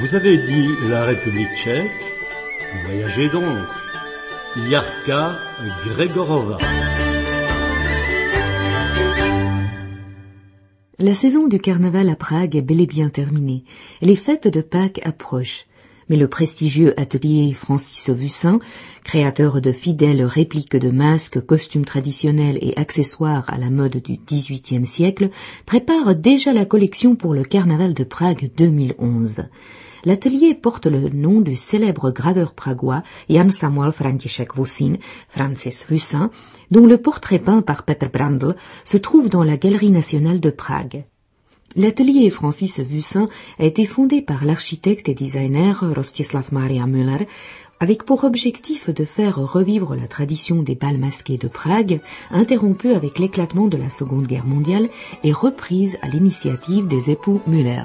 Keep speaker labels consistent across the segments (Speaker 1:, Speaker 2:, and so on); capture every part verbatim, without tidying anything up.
Speaker 1: Vous avez dit la République tchèque, voyagez donc. Jarka Gregorova.
Speaker 2: La saison du carnaval à Prague est bel et bien terminée. Les fêtes de Pâques approchent. Mais le prestigieux atelier Francis Vussin, créateur de fidèles répliques de masques, costumes traditionnels et accessoires à la mode du dix-huitième siècle, prépare déjà la collection pour le carnaval de Prague deux mille onze. L'atelier porte le nom du célèbre graveur pragois Jan Samuel František Vussin, Francis Vussin, dont le portrait peint par Petr Brandl se trouve dans la Galerie nationale de Prague. L'atelier Francis Vussin a été fondé par l'architecte et designer Rostislav Maria Müller, avec pour objectif de faire revivre la tradition des bals masqués de Prague, interrompue avec l'éclatement de la Seconde Guerre mondiale et reprise à l'initiative des époux Müller.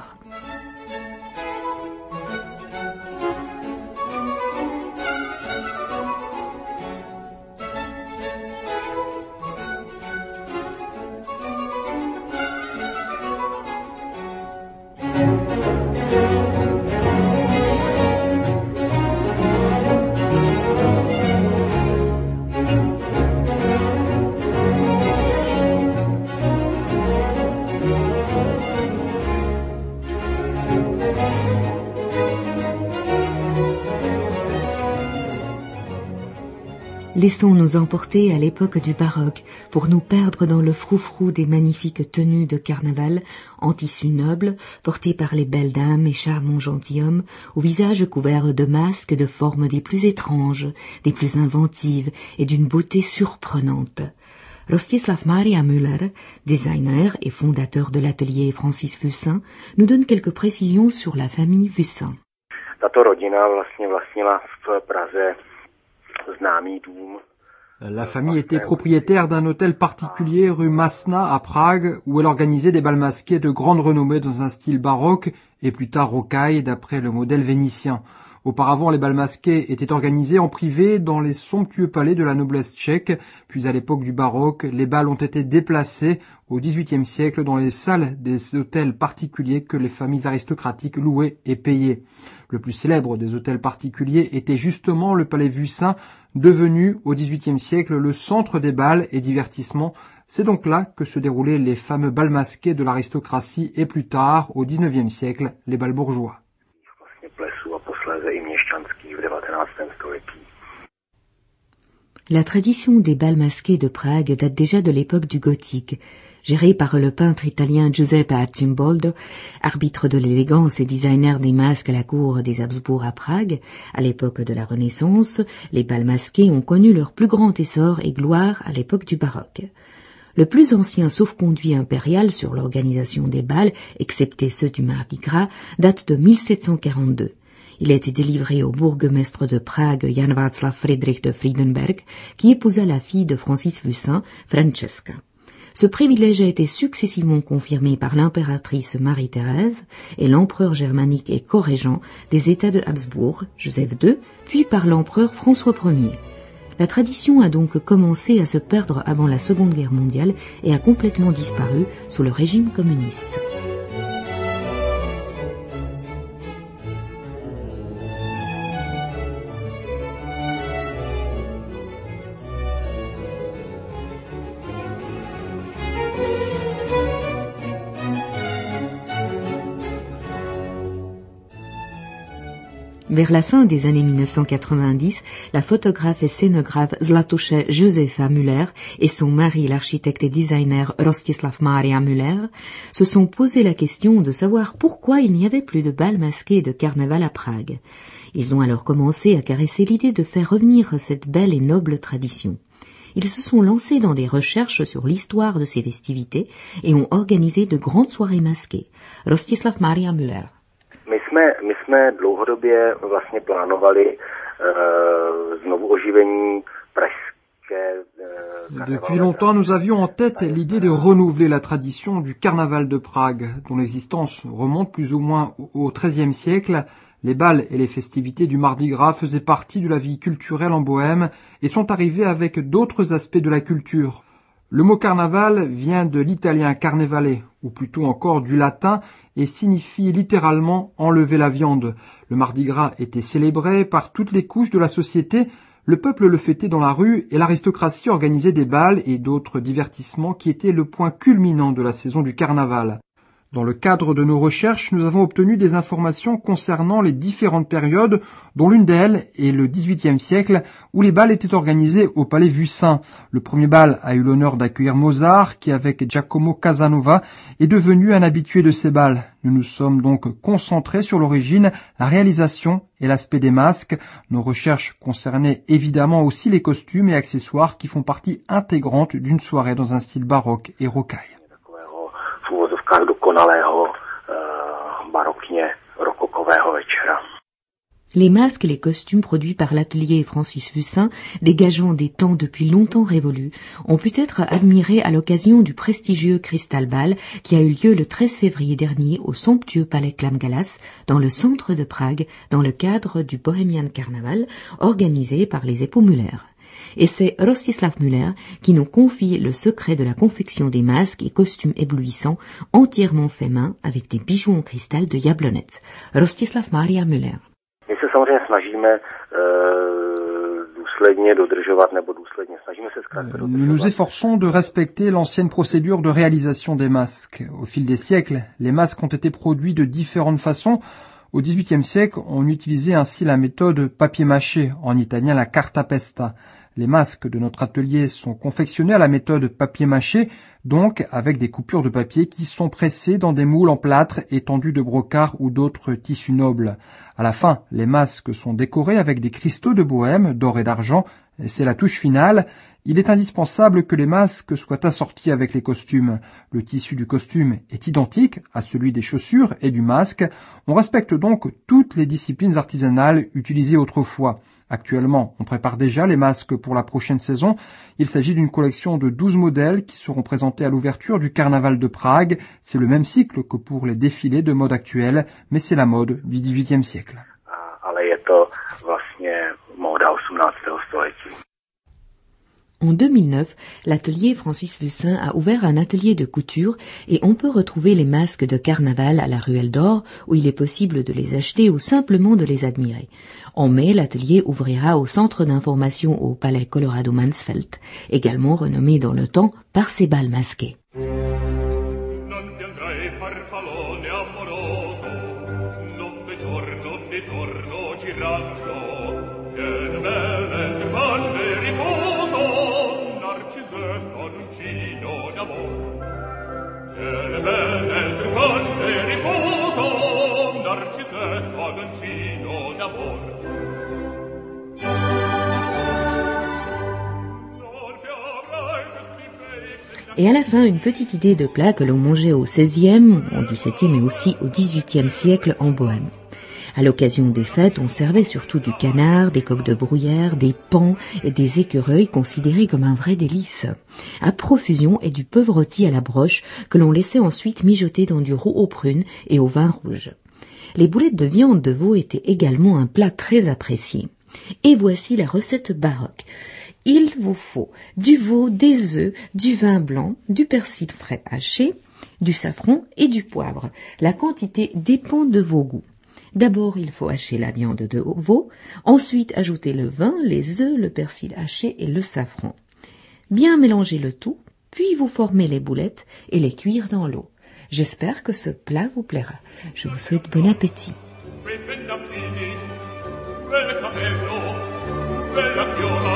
Speaker 2: Laissons nous emporter à l'époque du baroque pour nous perdre dans le froufrou des magnifiques tenues de carnaval en tissu noble, portées par les belles dames et charmants gentilshommes, au visage couvert de masques de formes des plus étranges, des plus inventives et d'une beauté surprenante. Rostislav Maria Müller, designer et fondateur de l'atelier Francis Vussin, nous donne quelques précisions sur la famille Vussin.
Speaker 3: Tato rodina vlastně vlastnila v Praze známý dům.
Speaker 4: La famille était propriétaire d'un hôtel particulier rue Masna à Prague où elle organisait des bals masqués de grande renommée dans un style baroque et plus tard rocaille d'après le modèle vénitien. Auparavant, les bals masqués étaient organisés en privé dans les somptueux palais de la noblesse tchèque, puis à l'époque du baroque, les bals ont été déplacés au dix-huitième siècle dans les salles des hôtels particuliers que les familles aristocratiques louaient et payaient. Le plus célèbre des hôtels particuliers était justement le palais Vussin, devenu au dix-huitième siècle le centre des bals et divertissements. C'est donc là que se déroulaient les fameux bals masqués de l'aristocratie et plus tard, au dix-neuvième siècle, les bals bourgeois.
Speaker 2: La tradition des bals masqués de Prague date déjà de l'époque du gothique. Géré par le peintre italien Giuseppe Arcimboldo, arbitre de l'élégance et designer des masques à la cour des Habsbourg à Prague, à l'époque de la Renaissance, les bals masqués ont connu leur plus grand essor et gloire à l'époque du baroque. Le plus ancien sauf-conduit impérial sur l'organisation des bals, excepté ceux du Mardi Gras, date de mille sept cent quarante-deux. Il a été délivré au bourgmestre de Prague, Jan Václav Friedrich de Friedenberg, qui épousa la fille de Francis Vussin, Francesca. Ce privilège a été successivement confirmé par l'impératrice Marie-Thérèse et l'empereur germanique et corrégent des États de Habsbourg, Joseph deux, puis par l'empereur François Ier. La tradition a donc commencé à se perdre avant la Seconde Guerre mondiale et a complètement disparu sous le régime communiste. Vers la fin des années mille neuf cent quatre-vingt-dix, la photographe et scénographe Zlatuše Josefa Müller et son mari, l'architecte et designer Rostislav Maria Müller, se sont posé la question de savoir pourquoi il n'y avait plus de bals masqués et de carnaval à Prague. Ils ont alors commencé à caresser l'idée de faire revenir cette belle et noble tradition. Ils se sont lancés dans des recherches sur l'histoire de ces festivités et ont organisé de grandes soirées masquées. Rostislav Maria Müller.
Speaker 3: My jsme, my jsme dlouhodobě vlastně plánovali uh, znovu oživení pražské. Uh,
Speaker 4: Depuis longtemps, nous avions en tête l'idée de renouveler la tradition du carnaval de Prague, dont l'existence remonte plus ou moins au treizième siècle. Les bals et les festivités du Mardi Gras faisaient partie de la vie culturelle en Bohême et sont arrivés avec d'autres aspects de la culture. Le mot carnaval vient de l'italien carnevale, ou plutôt encore du latin, et signifie littéralement enlever la viande. Le Mardi Gras était célébré par toutes les couches de la société, le peuple le fêtait dans la rue et l'aristocratie organisait des bals et d'autres divertissements qui étaient le point culminant de la saison du carnaval. Dans le cadre de nos recherches, nous avons obtenu des informations concernant les différentes périodes, dont l'une d'elles est le dix-huitième siècle, où les bals étaient organisés au Palais Vucin. Le premier bal a eu l'honneur d'accueillir Mozart, qui avec Giacomo Casanova est devenu un habitué de ces bals. Nous nous sommes donc concentrés sur l'origine, la réalisation et l'aspect des masques. Nos recherches concernaient évidemment aussi les costumes et accessoires qui font partie intégrante d'une soirée dans un style baroque et rocaille.
Speaker 2: Les masques et les costumes produits par l'atelier Francis Vucin, dégageant des temps depuis longtemps révolus, ont pu être admirés à l'occasion du prestigieux Crystal Ball qui a eu lieu le treize février dernier au somptueux palais Klamgalas, dans le centre de Prague, dans le cadre du Bohemian Carnaval, organisé par les époux Müller. Et c'est Rostislav Müller qui nous confie le secret de la confection des masques et costumes éblouissants entièrement faits main avec des bijoux en cristal de Jablonec. Rostislav Maria Müller.
Speaker 3: My se samozřejmě snažíme euh, důsledně dodržovat nebo důsledně snažíme se zkrátka dodržovat.
Speaker 4: Nous nous efforçons de respecter l'ancienne procédure de réalisation des masques. Au fil des siècles, les masques ont été produits de différentes façons. Au dix-huitième siècle, on utilisait ainsi la méthode papier-mâché, en italien la carta pesta. Les masques de notre atelier sont confectionnés à la méthode papier-mâché, donc avec des coupures de papier qui sont pressées dans des moules en plâtre et tendus de brocart ou d'autres tissus nobles. À la fin, les masques sont décorés avec des cristaux de bohème, d'or et d'argent. C'est la touche finale. Il est indispensable que les masques soient assortis avec les costumes. Le tissu du costume est identique à celui des chaussures et du masque. On respecte donc toutes les disciplines artisanales utilisées autrefois. Actuellement, on prépare déjà les masques pour la prochaine saison. Il s'agit d'une collection de douze modèles qui seront présentés à l'ouverture du Carnaval de Prague. C'est le même cycle que pour les défilés de mode actuels, mais c'est la mode du dix-huitième siècle.
Speaker 3: Ale je to vlastně móda osmnáctého století.
Speaker 2: En deux mille neuf, l'atelier Francis Vucin a ouvert un atelier de couture et on peut retrouver les masques de carnaval à la Ruelle d'Or où il est possible de les acheter ou simplement de les admirer. En mai, l'atelier ouvrira au centre d'information au palais Colorado Mansfeld, également renommé dans le temps par ses bals masqués. Et à la fin, une petite idée de plat que l'on mangeait au seizième, au dix-septième et aussi au dix-huitième siècle en Bohême. À l'occasion des fêtes, on servait surtout du canard, des coqs de bruyère, des paons et des écureuils considérés comme un vrai délice. À profusion et du peu rôti à la broche que l'on laissait ensuite mijoter dans du roux aux prunes et au vin rouge. Les boulettes de viande de veau étaient également un plat très apprécié. Et voici la recette baroque. Il vous faut du veau, des œufs, du vin blanc, du persil frais haché, du safran et du poivre. La quantité dépend de vos goûts. D'abord, il faut hacher la viande de veau, ensuite ajouter le vin, les œufs, le persil haché et le safran. Bien mélanger le tout, puis vous formez les boulettes et les cuire dans l'eau. J'espère que ce plat vous plaira. Je vous souhaite bon appétit. Bella capello, bella piola.